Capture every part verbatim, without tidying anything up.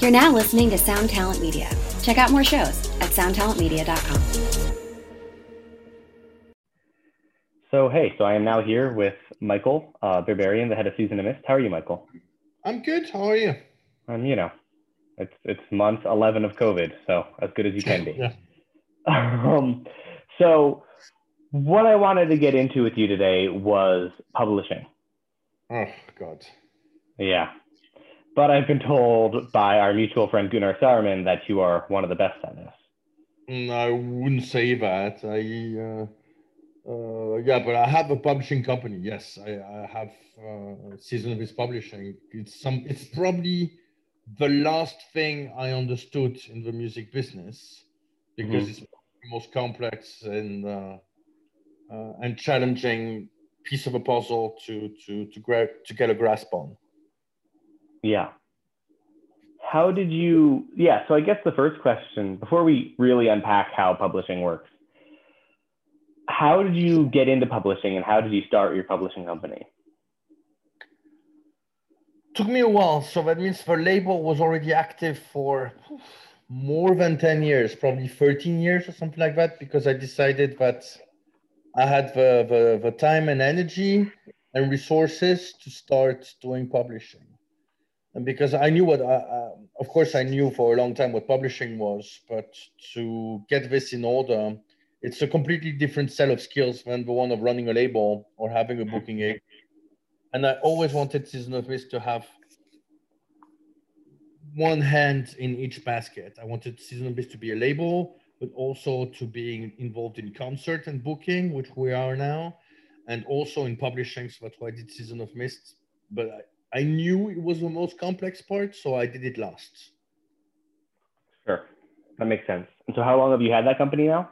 You're now listening to Sound Talent Media. Check out more shows at sound talent media dot com. So, hey, so I am now here with Michael uh, Berberian, the head of Season of Mist. How are you, Michael? I'm good. How are you? Um, you know, it's it's month eleven of COVID, so as good as you can be. Yeah. um, so, what I wanted to get into with you today was publishing. Oh, God. Yeah. But I've been told by our mutual friend Gunnar Saarman that you are one of the best at this. Mm, I wouldn't say that. I, uh, uh, yeah, but I have a publishing company. Yes, I, I have uh, Season of Mist Publishing. It's some. It's probably the last thing I understood in the music business because mm-hmm. it's the most complex and uh, uh, and challenging piece of a puzzle to to to grab to get a grasp on. Yeah. How did you, yeah, so I guess the first question, before we really unpack how publishing works, how did you get into publishing and how did you start your publishing company? Took me a while. So that means the label was already active for more than ten years, probably thirteen years or something like that, because I decided that I had the, the, the time and energy and resources to start doing publishing. And because I knew what, I, uh, of course, I knew for a long time what publishing was, but to get this in order, it's a completely different set of skills than the one of running a label or having a booking agent. And I always wanted Season of Mist to have one hand in each basket. I wanted Season of Mist to be a label, but also to being involved in concert and booking, which we are now, and also in publishing. So that's why I did Season of Mist. But I, I knew it was the most complex part, so I did it last. Sure, that makes sense. And so how long have you had that company now?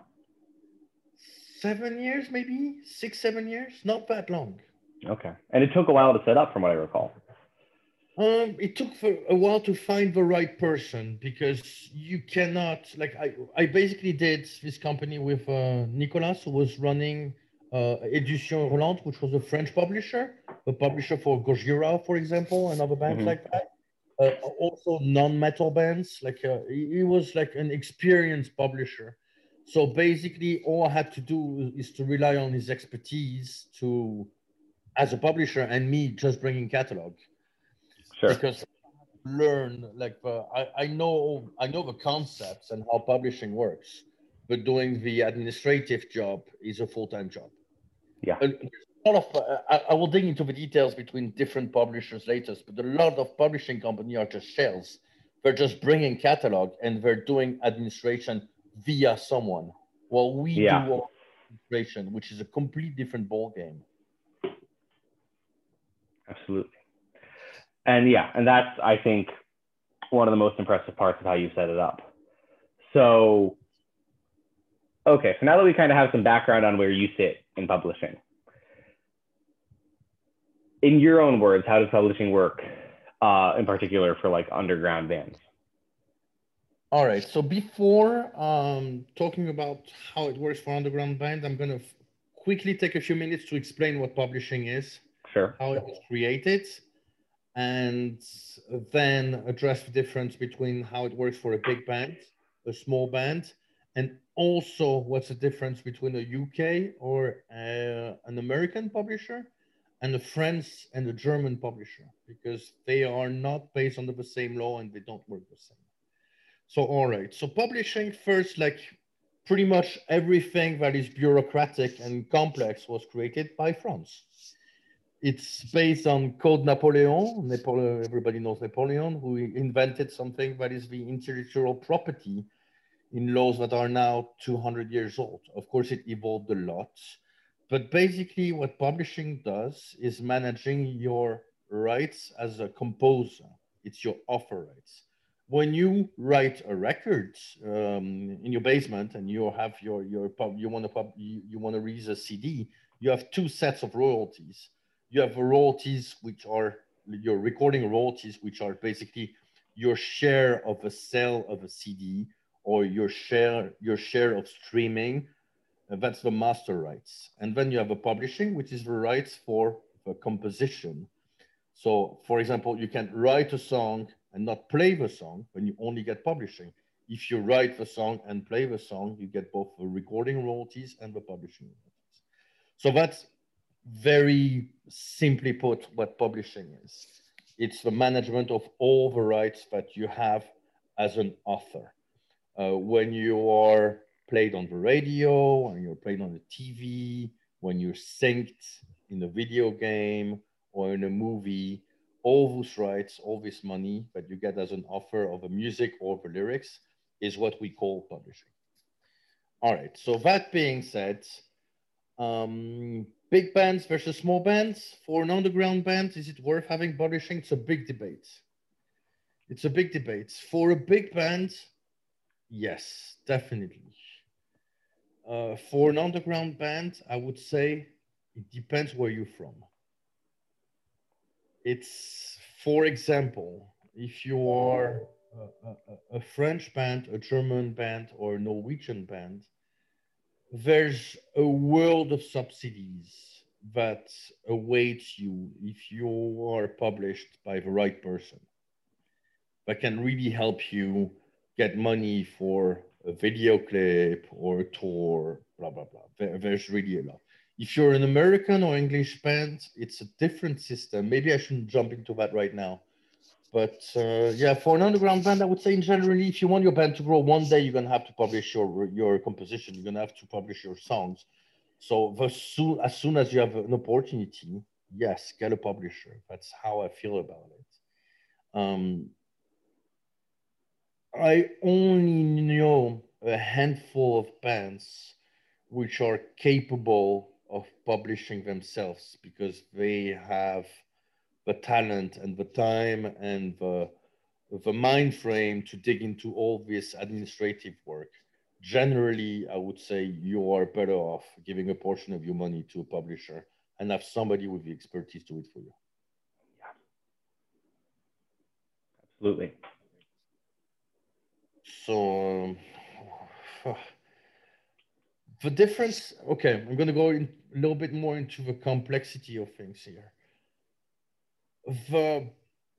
Seven years, maybe six, seven years, not that long. Okay, and it took a while to set up from what I recall. Um, it took for a while to find the right person because you cannot, like I, I basically did this company with uh, Nicolas, who was running uh, Édition Rolante, which was a French publisher, a publisher for Gojira, for example, and other bands mm-hmm. like that. Uh, also non-metal bands. Like uh, he was like an experienced publisher. So basically, all I had to do is to rely on his expertise to, as a publisher, and me just bringing catalog. Sure. Because learn like uh, I, I know I know the concepts and how publishing works, but doing the administrative job is a full-time job. Yeah. And a lot of uh, I, I will dig into the details between different publishers later, but a lot of publishing companies are just shells. They're just bringing catalog and they're doing administration via someone. Well, we yeah. do administration, which is a complete different ball game. Absolutely. And yeah, and that's, I think, one of the most impressive parts of how you set it up. So, okay, so now that we kind of have some background on where you sit in publishing, in your own words, how does publishing work, uh, in particular for like underground bands? All right, so before um, talking about how it works for underground band, I'm going to f- quickly take a few minutes to explain what publishing is, sure, how it was created, and then address the difference between how it works for a big band, a small band, and also what's the difference between a U K or a, an American publisher and a French and a German publisher, because they are not based under the same law and they don't work the same. So, all right, so publishing first, like pretty much everything that is bureaucratic and complex was created by France. It's based on Code Napoleon. Napoleon, everybody knows Napoleon, who invented something that is the intellectual property in laws that are now two hundred years old. Of course, it evolved a lot. But basically, what publishing does is managing your rights as a composer. It's your offer rights. When you write a record um, in your basement and you have your your pub, you want to pub, you, you want to release a C D, you have two sets of royalties. You have royalties, which are your recording royalties, which are basically your share of a sale of a C D or your share your share of streaming. Uh, that's the master rights. And then you have a publishing, which is the rights for the composition. So, for example, you can write a song, and not play the song, then you only get publishing. If you write the song and play the song, you get both the recording royalties and the publishing royalties. So that's very simply put what publishing is. It's the management of all the rights that you have as an author. Uh, when you are played on the radio, when you're played on the T V, when you're synced in a video game or in a movie, all those rights, all this money that you get as an author of the music or the lyrics is what we call publishing. All right, so that being said, um, big bands versus small bands. For an underground band, is it worth having publishing? It's a big debate. It's a big debate. For a big band, yes, definitely. Uh, for an underground band, I would say it depends where you're from. It's, for example, if you are a, a, a French band, a German band, or a Norwegian band, there's a world of subsidies that awaits you if you are published by the right person, that can really help you get money for a video clip or a tour, blah, blah, blah. There, there's really a lot. If you're an American or English band, it's a different system. Maybe I shouldn't jump into that right now. But uh, yeah, for an underground band, I would say in generally, if you want your band to grow, one day you're going to have to publish your, your composition. You're going to have to publish your songs. So the soon, as soon as you have an opportunity, yes, get a publisher. That's how I feel about it. Um, I only know a handful of bands which are capable of publishing themselves because they have the talent and the time and the, the mind frame to dig into all this administrative work. Generally, I would say you are better off giving a portion of your money to a publisher and have somebody with the expertise to do it for you. Yeah. Absolutely. So um, the difference, okay, I'm going to go in a little bit more into the complexity of things here. The,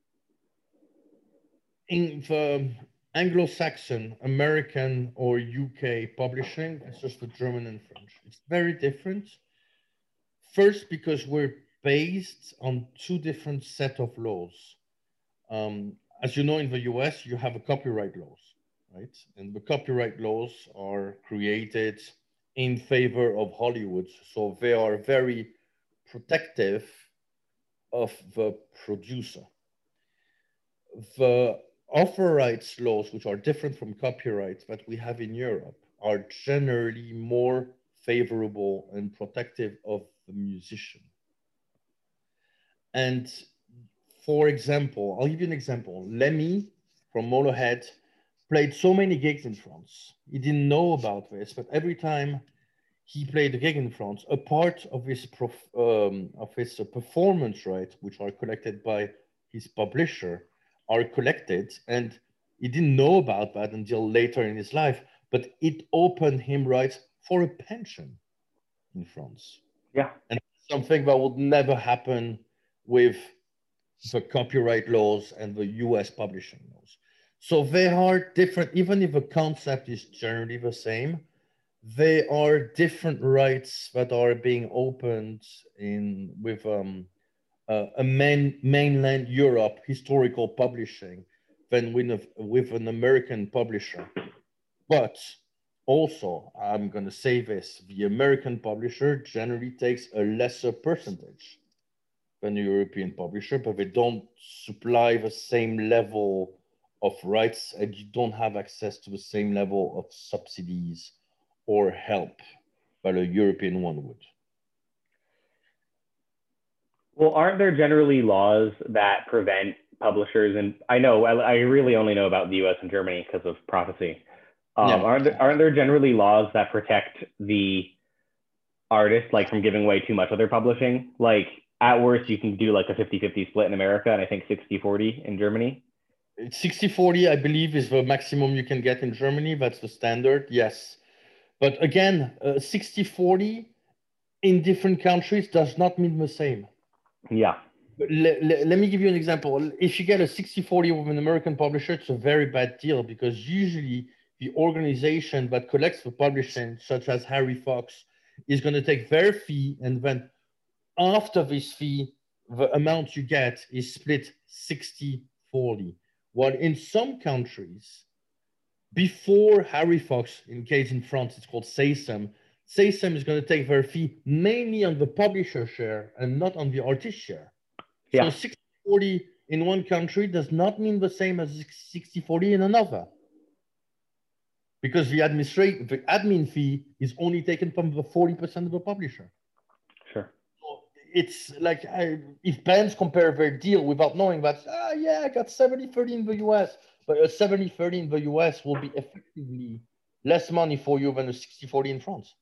in the Anglo-Saxon, American, or U K publishing, it's just the German and French. It's very different. First, because we're based on two different set of laws. Um, as you know, in the U S, you have a copyright laws, right? And the copyright laws are created in favor of Hollywood. So they are very protective of the producer. The author rights laws, which are different from copyright that we have in Europe, are generally more favorable and protective of the musician. And for example, I'll give you an example. Lemmy from Motorhead played so many gigs in France. He didn't know about this, but every time he played a gig in France, a part of his, prof, um, of his uh, performance rights, which are collected by his publisher, are collected. And he didn't know about that until later in his life, but it opened him rights for a pension in France. Yeah. And something that would never happen with the copyright laws and the U S publishing laws. So they are different, even if the concept is generally the same. They are different rights that are being opened in with um, uh, a main, mainland Europe historical publishing than with, a, with an American publisher. But also, I'm going to say this, the American publisher generally takes a lesser percentage than a European publisher, but they don't supply the same level of rights and you don't have access to the same level of subsidies or help that a European one would. Well, aren't there generally laws that prevent publishers, and I know, I, I really only know about the U S and Germany because of Prophecy. Um, yeah. aren't, there, aren't there generally laws that protect the artist, like from giving away too much of their publishing? Like at worst, you can do like a fifty fifty split in America and I think sixty forty in Germany. sixty forty, I believe, is the maximum you can get in Germany. That's the standard, yes. But again, uh, sixty forty in different countries does not mean the same. Yeah. Let, let, let me give you an example. If you get a sixty forty with an American publisher, it's a very bad deal because usually the organization that collects the publishing, such as Harry Fox, is going to take their fee, and then after this fee, the amount you get is split sixty forty. While in some countries, before Harry Fox, in case in France, it's called SACEM, SACEM is going to take their fee mainly on the publisher share and not on the artist share. So Yeah. sixty forty in one country does not mean the same as sixty forty in another. Because the administrate the admin fee is only taken from the forty percent of the publisher. Sure. So it's like I, if bands compare their deal without knowing that, ah, yeah, I got seventy thirty in the U S, but a seventy thirty in the U S will be effectively less money for you than a sixty forty in France.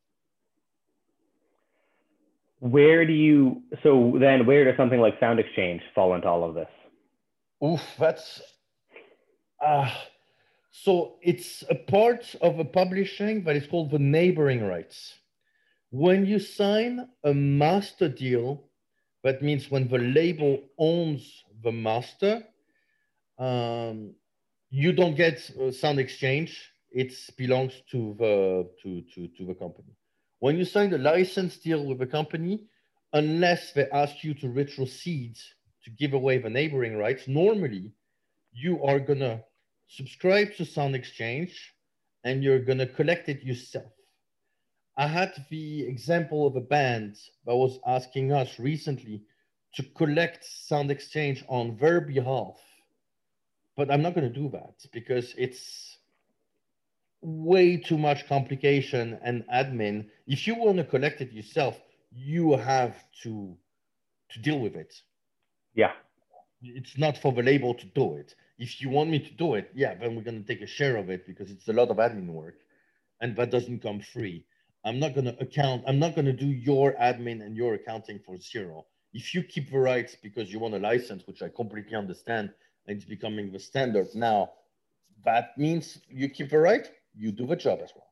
Where do you, so then where does something like Sound Exchange fall into all of this? Oof, that's, uh, so it's a part of a publishing that is called the neighboring rights. When you sign a master deal, that means when the label owns the master, um, you don't get uh, Sound Exchange. It belongs to the to, to, to the company. When you sign a license deal with a company, unless they ask you to retrocede to give away the neighboring rights, normally you are gonna subscribe to Sound Exchange and you're gonna collect it yourself. I had the example of a band that was asking us recently to collect Sound Exchange on their behalf, but I'm not gonna do that because it's way too much complication and admin. If you want to collect it yourself, you have to to deal with it. Yeah. It's not for the label to do it. If you want me to do it, yeah, then we're going to take a share of it because it's a lot of admin work and that doesn't come free. I'm not going to account, I'm not going to do your admin and your accounting for zero. If you keep the rights because you want a license, which I completely understand, and it's becoming the standard now, that means you keep the right, you do the job as well.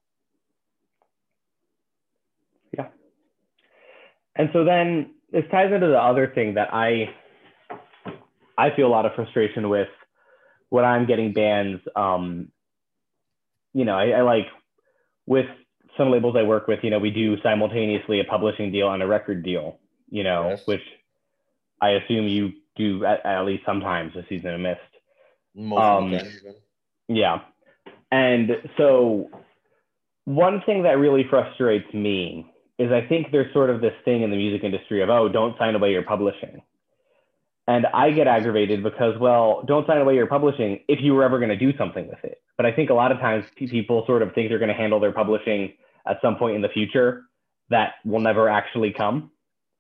Yeah. And so then this ties into the other thing that I I feel a lot of frustration with when I'm getting bands. Um, you know, I, I like with some labels I work with, you know, we do simultaneously a publishing deal and a record deal, you know, Yes. which I assume you do at, at least sometimes a Season of Mist. Most um, of the time, even. Yeah. And so one thing that really frustrates me is I think there's sort of this thing in the music industry of, oh, don't sign away your publishing. And I get aggravated because, well, don't sign away your publishing if you were ever going to do something with it. But I think a lot of times people sort of think they're going to handle their publishing at some point in the future that will never actually come.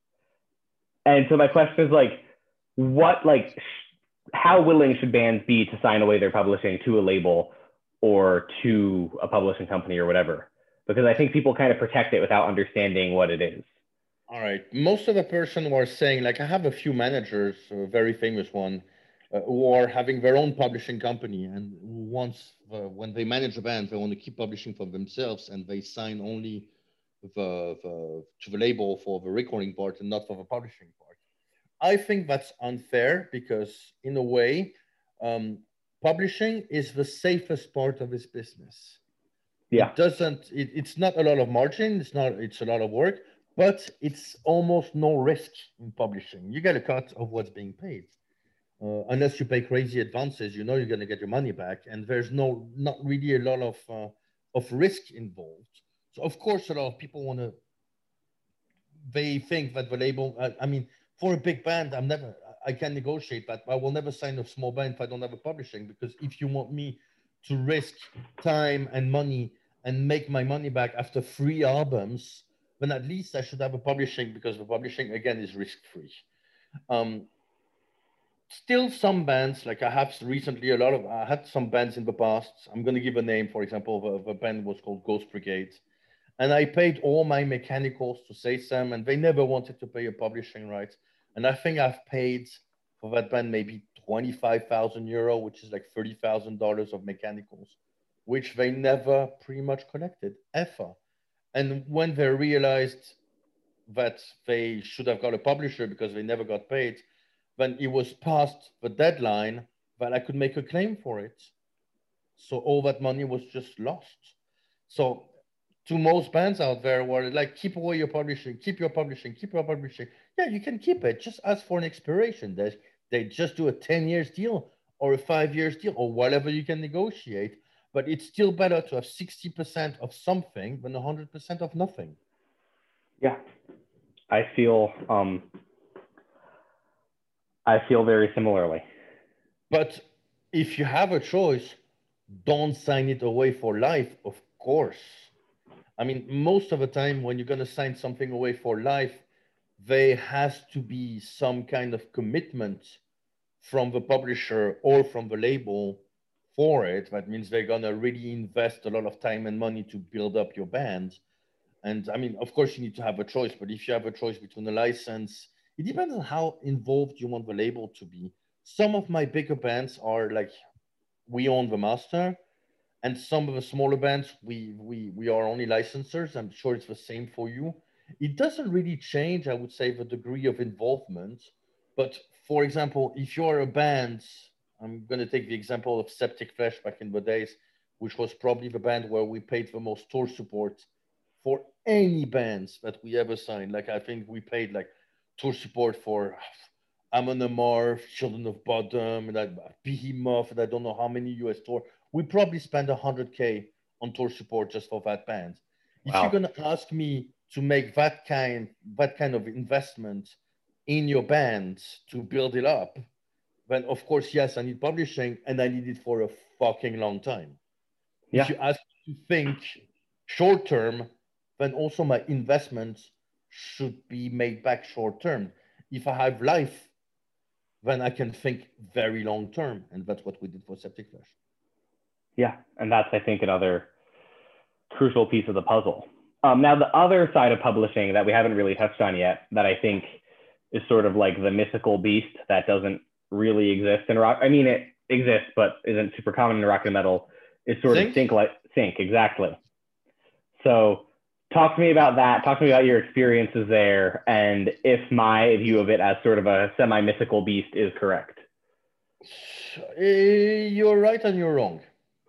And so my question is like, what, like, how willing should bands be to sign away their publishing to a label or to a publishing company or whatever? Because I think people kind of protect it without understanding what it is. All right. Most of the person who are saying, like, I have a few managers, a very famous one, uh, who are having their own publishing company. And once, uh, when they manage a band, they want to keep publishing for themselves and they sign only the, the, to the label for the recording part and not for the publishing part. I think that's unfair because, in a way, um, publishing is the safest part of this business. Yeah. It doesn't, it, it's not a lot of margin, it's not, it's a lot of work, but it's almost no risk in publishing. You get a cut of what's being paid. Uh, unless you pay crazy advances, you know you're going to get your money back, and there's no, not really a lot of, uh, of risk involved. So, of course, a lot of people want to, they think that the label, I, I mean, for a big band, I'm never, I can negotiate that. I will never sign a small band if I don't have a publishing, because if you want me to risk time and money and make my money back after three albums, then at least I should have a publishing, because the publishing, again, is risk-free. Um, still some bands, like I have recently a lot of, I had some bands in the past. I'm going to give a name, for example, the, the band was called Ghost Brigade. And I paid all my mechanicals to SACEM, and they never wanted to pay a publishing right. And I think I've paid for that band maybe twenty-five thousand euro, which is like thirty thousand dollars of mechanicals, which they never pretty much collected, ever. And when they realized that they should have got a publisher because they never got paid, when it was past the deadline, that I could make a claim for it. So all that money was just lost. So to most bands out there where like, keep away your publishing, keep your publishing, keep your publishing. Yeah, you can keep it. Just ask for an expiration. They, they just do a ten years deal or a five years deal or whatever you can negotiate. But it's still better to have sixty percent of something than one hundred percent of nothing. Yeah, I feel um, I feel very similarly. But if you have a choice, don't sign it away for life, of course. I mean, most of the time when you're going to sign something away for life, there has to be some kind of commitment from the publisher or from the label for it. That means they're going to really invest a lot of time and money to build up your band. And I mean, of course, you need to have a choice, but if you have a choice between a license, it depends on how involved you want the label to be. Some of my bigger bands are like, we own the master, and some of the smaller bands, we we we are only licensors. I'm sure it's the same for you. It doesn't really change, I would say, the degree of involvement. But for example, if you're a band, I'm going to take the example of Septic Flesh back in the days, which was probably the band where we paid the most tour support for any bands that we ever signed. Like, I think we paid like tour support for Amon Amarth, Children of Bodom, and like Behemoth, and I don't know how many U S tour. We probably spent one hundred K on tour support just for that band. Wow. If you're going to ask me to make that kind, that kind of investment in your band to build it up, then of course, yes, I need publishing, and I need it for a fucking long time. Yeah. If you ask me to think short term, then also my investments should be made back short term. If I have life, then I can think very long term, and that's what we did for Septic Flesh. Yeah, and that's, I think, another crucial piece of the puzzle. Um, now, the other side of publishing that we haven't really touched on yet, that I think is sort of like the mythical beast that doesn't really exist in rock. I mean, it exists, but isn't super common in rock and metal, is sort sync? of sync, like sync, exactly. So talk to me about that. Talk to me about your experiences there, and if my view of it as sort of a semi-mythical beast is correct. You're right and you're wrong.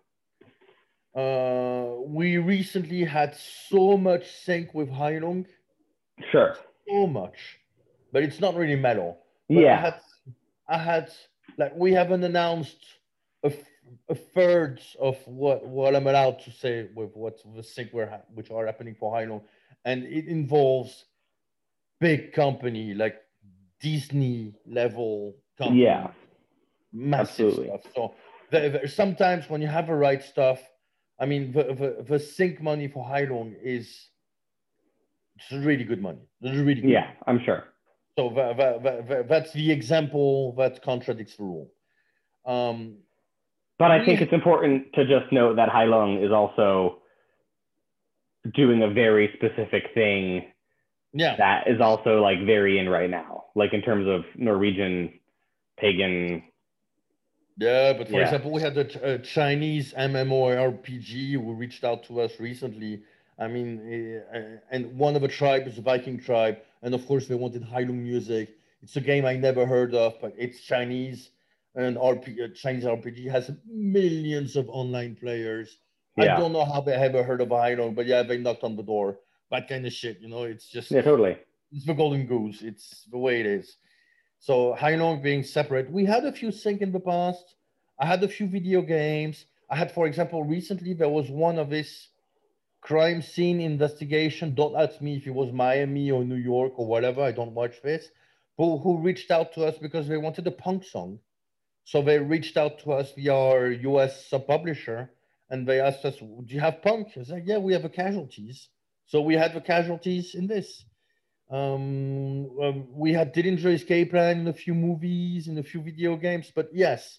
Uh, we recently had so much sync with Heilung. Sure. So much, but it's not really metal. But yeah. I had, I had like we haven't announced a, a third of what what I'm allowed to say with what the sync we're ha- which are happening for Heilung, and it involves big company like Disney level company. Yeah. Massive Absolutely. stuff. So the, the, sometimes when you have the right stuff, I mean, the, the, the sync money for Heilung is it's really good money. It's really good yeah, money. I'm sure. So the, the, the, that's the example that contradicts the rule. Um, but I think it's important to just note that Heilung is also doing a very specific thing yeah. that is also like very in right now, like in terms of Norwegian pagan. Yeah, but for yeah. example, we had a, a Chinese MMORPG who reached out to us recently. I mean, uh, and one of the tribes is a Viking tribe, and of course they wanted Heilung music. It's a game I never heard of, but it's Chinese, and R P, uh, Chinese R P G has millions of online players. Yeah. I don't know how they ever heard of Heilung, but yeah, they knocked on the door. That kind of shit, you know. It's just yeah, totally. It's the golden goose. It's the way it is. So Heilung being separate. We had a few sync in the past. I had a few video games. I had, for example, recently there was one of this crime scene investigation. Don't ask me if it was Miami or New York or whatever. I don't watch this. Who, who reached out to us because they wanted a punk song. So they reached out to us via our U S sub-publisher, and they asked us, do you have punk? I was like, yeah, we have a Casualties. So we had the Casualties in this. Um, um, we had Dillinger Escape Plan in a few movies, in a few video games, but yes,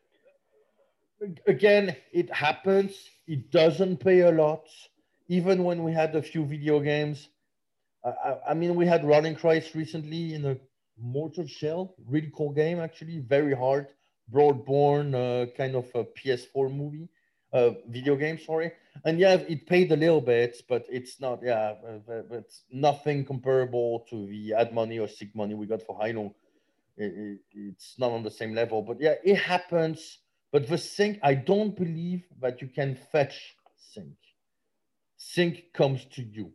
again, it happens. It doesn't pay a lot. Even when we had a few video games, I, I mean, we had Running Christ recently in a Mortal Shell, really cool game, actually, very hard. Broadborn, uh, kind of a P S four movie. Uh, video game, sorry. And yeah, it paid a little bit, but it's not, yeah, it's nothing comparable to the ad money or sick money we got for Heilung. It, it, it's not on the same level. But yeah, it happens. But the sync, I don't believe that you can fetch sync. Sync comes to you.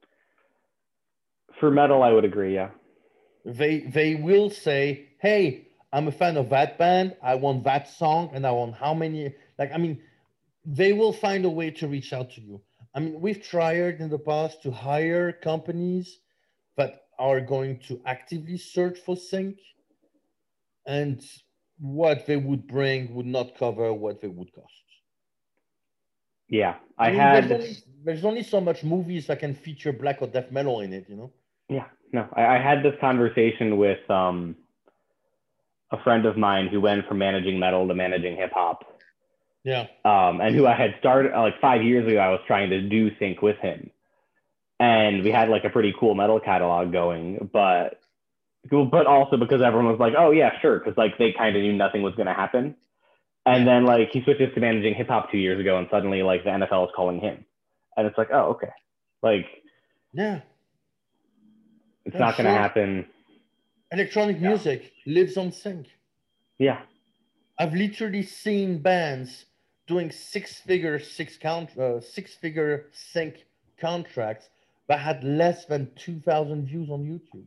For metal, I would agree. Yeah. They they will say, "Hey, I'm a fan of that band. I want that song, and I want how many." Like, I mean, they will find a way to reach out to you. I mean, we've tried in the past to hire companies that are going to actively search for sync, and what they would bring would not cover what they would cost. Yeah, I, I mean, had. there's only, there's only so much movies that can feature black or death metal in it, you know? Yeah, no, I, I had this conversation with um, a friend of mine who went from managing metal to managing hip hop. Yeah. Um, and who I had started like five years ago, I was trying to do sync with him. And we had like a pretty cool metal catalog going, but but also because everyone was like, oh yeah, sure. Cause like they kind of knew nothing was going to happen. And Yeah. then like he switches to managing hip hop two years ago and suddenly like the N F L is calling him. And it's like, oh, okay. Like, yeah, it's yeah, not going to sure. happen. Electronic Yeah. music lives on sync. Yeah. I've literally seen bands doing six-figure, six count, uh, six-figure sync contracts that had less than two thousand views on YouTube.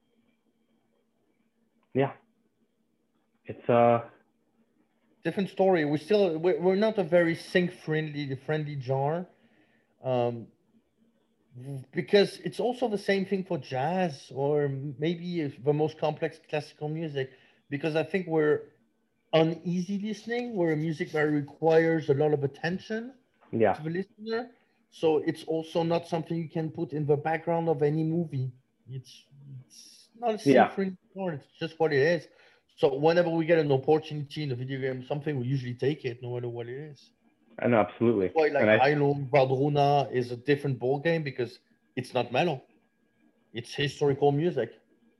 Yeah. It's uh different story. We still we're, we're not a very sync-friendly friendly genre, um, because it's also the same thing for jazz or maybe the most complex classical music. Because I think we're uneasy listening. We're a music that requires a lot of attention yeah. to the listener. So it's also not something you can put in the background of any movie. It's, it's not a Yeah. sync-friendly genre. It's just what it is. So whenever we get an opportunity in a video game, something we usually take it, no matter what it is. I know, absolutely. That's why like And I, Heilung Valdruna is a different ball game because it's not metal. It's historical music.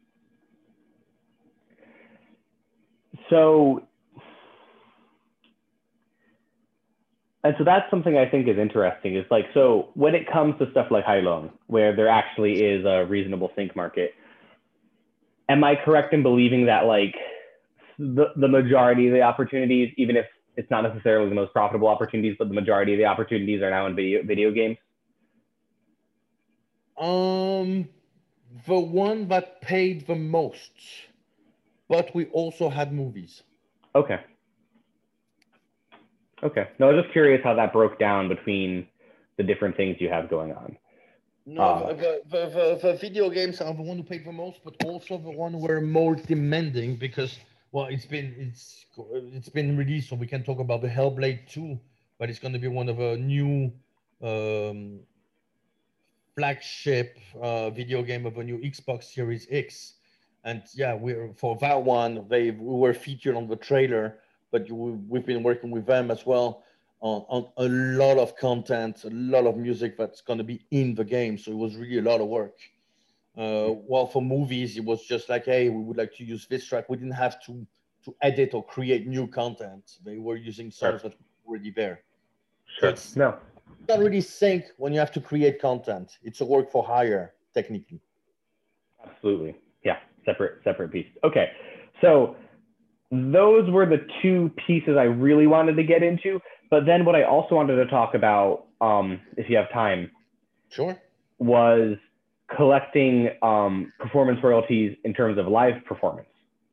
so and so that's something I think is interesting. Is like, so when it comes to stuff like Heilong, where there actually is a reasonable sync market, am I correct in believing that like the, the majority of the opportunities, even if it's not necessarily the most profitable opportunities, but the majority of the opportunities are now in video video games? Um, the one that paid the most, but we also had movies. Okay. Okay. No, I was just curious how that broke down between the different things you have going on. No, Uh, the, the, the, the video games are the one who paid the most, but also the one who were more demanding because, well, it's been it's it's been released, so we can talk about the Hellblade two, but it's going to be one of a new um, flagship uh, video game of a new Xbox Series X, and yeah, we're for that one. They we were featured on the trailer, but you, we've been working with them as well on, on a lot of content, a lot of music that's going to be in the game. So it was really a lot of work. Uh, while for movies, it was just like, hey, we would like to use this track. We didn't have to to edit or create new content. They were using songs Sure. that were already there. So Sure. it's No. not really sync when you have to create content. It's a work for hire, technically. Absolutely. Yeah. Separate, separate piece. Okay. So those were the two pieces I really wanted to get into. But then what I also wanted to talk about, um, if you have time, Sure. was collecting um, performance royalties in terms of live performance.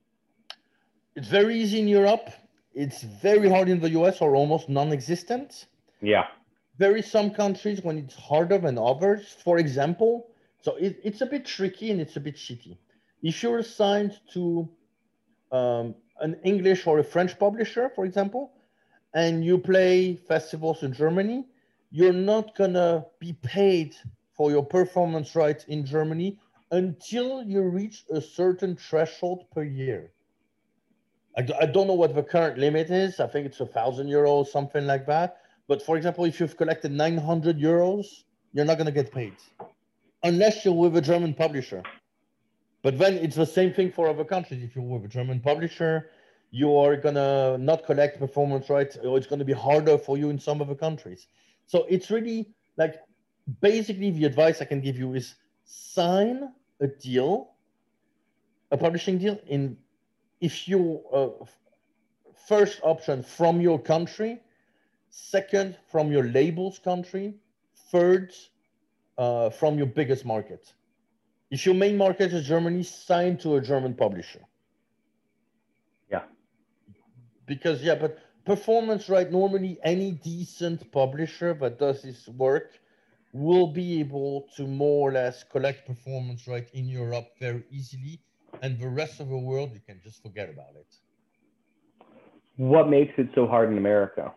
It's very easy in Europe. It's very hard in the U S or almost non-existent. Yeah. Very some countries when it's harder than others. For example, so it, it's a bit tricky and it's a bit shitty. If you're assigned to um, an English or a French publisher, for example, and you play festivals in Germany, you're not gonna be paid for your performance rights in Germany until you reach a certain threshold per year. I, d- I don't know what the current limit is. I think it's a thousand euros, something like that. But for example, if you've collected nine hundred euros, you're not gonna get paid unless you're with a German publisher. But then it's the same thing for other countries. If you're with a German publisher, you are gonna not collect performance rights, or it's gonna be harder for you in some other countries. So it's really like basically the advice I can give you is sign a deal, a publishing deal in if you uh, first option from your country, second from your label's country, third uh, from your biggest market. If your main market is Germany, sign to a German publisher. Yeah. Because yeah, but performance, right? Normally, any decent publisher that does this work will be able to more or less collect performance right in Europe very easily, and the rest of the world you can just forget about it. What makes it so hard in America?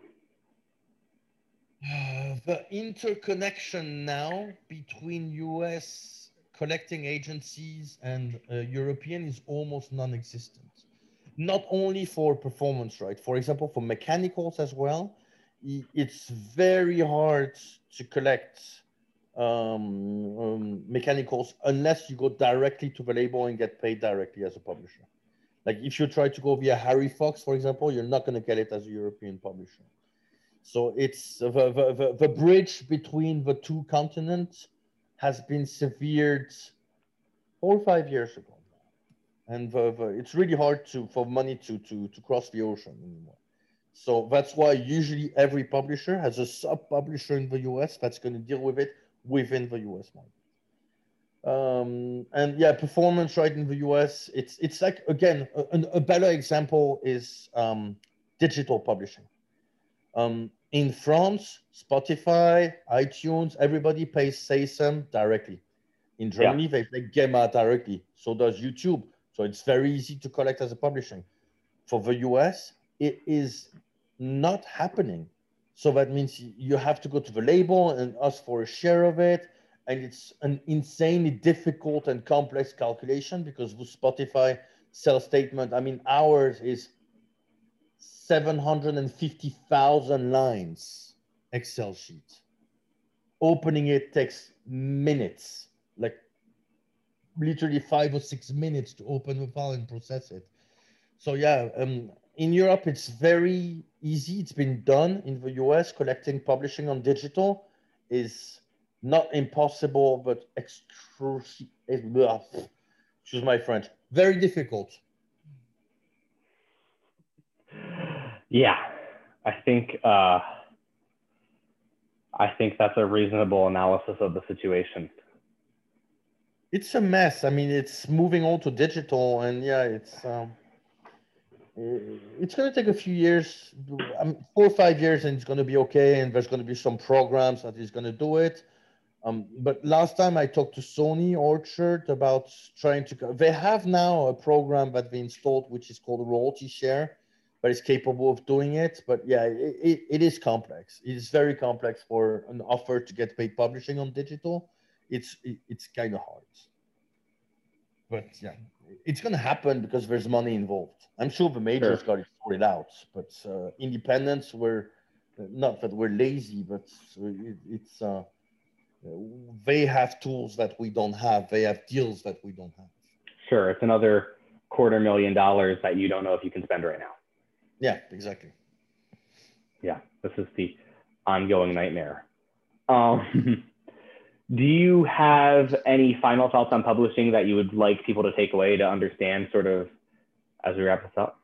Uh, the interconnection now between U S collecting agencies and uh, European is almost non-existent. Not only for performance, right? For example, for mechanicals as well, it's very hard to collect um, um, mechanicals unless you go directly to the label and get paid directly as a publisher. Like if you try to go via Harry Fox, for example, you're not going to get it as a European publisher. So it's the, the, the, the bridge between the two continents has been severed four or five years ago. And the, the, it's really hard to for money to, to, to cross the ocean anymore. So that's why usually every publisher has a sub-publisher in the U S that's going to deal with it within the U S market. Um, and yeah, performance right in the U S, it's it's like, again, a, a better example is um, digital publishing. Um, in France, Spotify, iTunes, everybody pays SaySum directly. In Germany, yeah. They pay GEMA directly. So does YouTube. So it's very easy to collect as a publishing. For the U S, it is not happening. So that means you have to go to the label and ask for a share of it. And it's an insanely difficult and complex calculation because with Spotify sales statement, I mean, ours is seven hundred fifty thousand lines Excel sheet. Opening it takes minutes, like literally five or six minutes to open the file and process it. So yeah, um, in Europe, it's very easy. It's been done. In the U S, collecting publishing on digital is not impossible, but excruciating. Excuse my French. Very difficult. Yeah, I think uh, I think that's a reasonable analysis of the situation. It's a mess. I mean, it's moving all to digital, and yeah, it's um, it's going to take a few years, I mean, four or five years, and it's going to be okay. And there's going to be some programs that is going to do it. Um, but last time I talked to Sony Orchard about trying to, they have now a program that they installed, which is called Royalty Share, but it's capable of doing it. But yeah, it, it, it is complex. It is very complex for an offer to get paid publishing on digital. It's, it, it's kind of hard. But yeah, it's going to happen because there's money involved. I'm sure the majors sure. got it sorted out, but uh, independents were, not that we're lazy, but it, it's, uh, they have tools that we don't have. They have deals that we don't have. Sure. It's another quarter million dollars that you don't know if you can spend right now. Yeah, exactly. Yeah, this is the ongoing nightmare. Um, do you have any final thoughts on publishing that you would like people to take away to understand sort of as we wrap this up?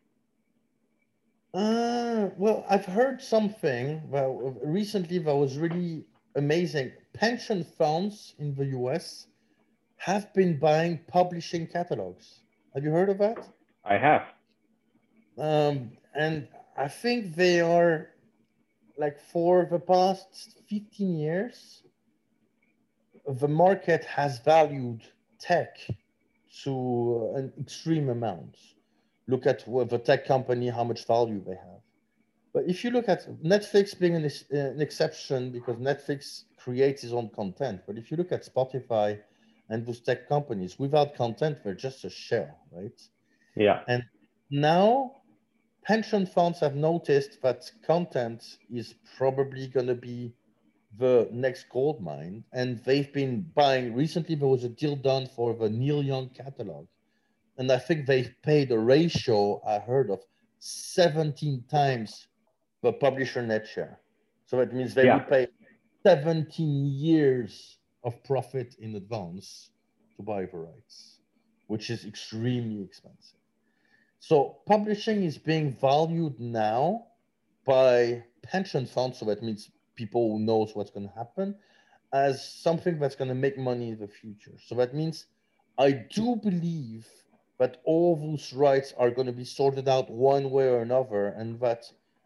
Uh, well, I've heard something well, recently that was really amazing. Pension funds in the U S have been buying publishing catalogs. Have you heard of that? I have. Um, and I think they are, like, for the past fifteen years, the market has valued tech to an extreme amount. Look at the tech company, how much value they have. But if you look at Netflix being an, an exception because Netflix creates its own content. But if you look at Spotify and those tech companies, without content, they're just a shell, right? Yeah. And now pension funds have noticed that content is probably going to be the next gold mine. And they've been buying, recently there was a deal done for the Neil Young catalog. And I think they've paid a ratio, I heard of, seventeen times the publisher net share. So that means they yeah. would pay seventeen years of profit in advance to buy the rights, which is extremely expensive. So publishing is being valued now by pension funds, so that means people who knows what's going to happen, as something that's going to make money in the future. So that means I do believe that all those rights are going to be sorted out one way or another, and that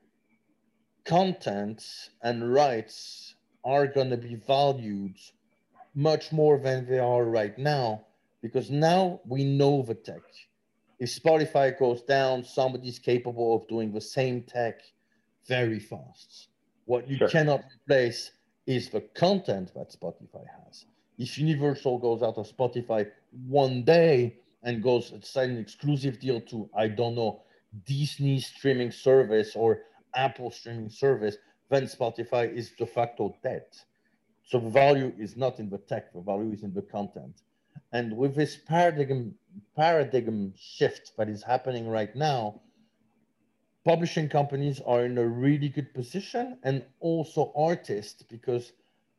content and rights are going to be valued much more than they are right now, because now we know the tech. If Spotify goes down, somebody's capable of doing the same tech very fast. What you Sure. cannot replace is the content that Spotify has. If Universal goes out of Spotify one day and goes and sign an exclusive deal to, I don't know, Disney streaming service or Apple streaming service, then Spotify is de facto dead. So the value is not in the tech, the value is in the content. And with this paradigm paradigm shift that is happening right now, publishing companies are in a really good position, and also artists, because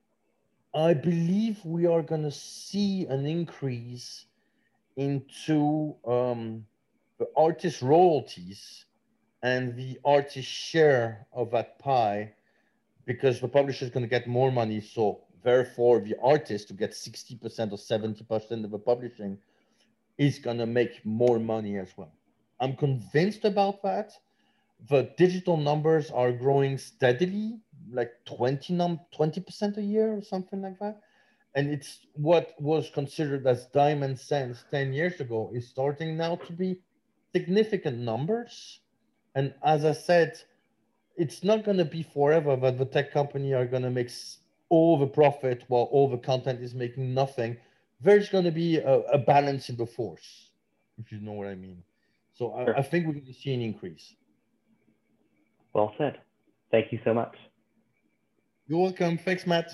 I believe we are going to see an increase into um, the artist royalties and the artist share of that pie, because the publisher is going to get more money. So therefore, the artist, to get sixty percent or seventy percent of the publishing, is going to make more money as well. I'm convinced about that. The digital numbers are growing steadily, like twenty percent a year or something like that. And it's what was considered as diamond cents ten years ago is starting now to be significant numbers. And as I said, it's not going to be forever that the tech company are going to make all the profit while all the content is making nothing. There's going to be a, a balance in the force, if you know what I mean. So I, Sure. I think we're going to see an increase. Well said. Thank you so much. You're welcome. Thanks, Matt.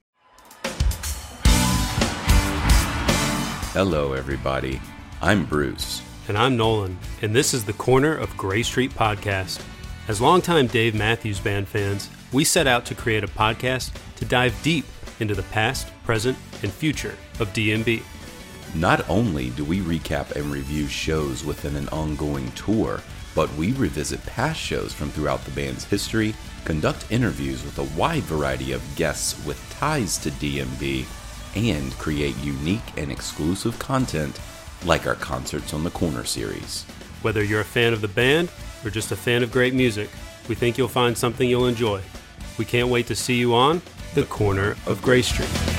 Hello, everybody. I'm Bruce. And I'm Nolan, and this is the Corner of Gray Street podcast. As longtime Dave Matthews Band fans, we set out to create a podcast to dive deep into the past, present, and future of D M B. Not only do we recap and review shows within an ongoing tour, but we revisit past shows from throughout the band's history, conduct interviews with a wide variety of guests with ties to D M B, and create unique and exclusive content like our Concerts on the Corner series. Whether you're a fan of the band or just a fan of great music, we think you'll find something you'll enjoy. We can't wait to see you on The Corner of Gray Street.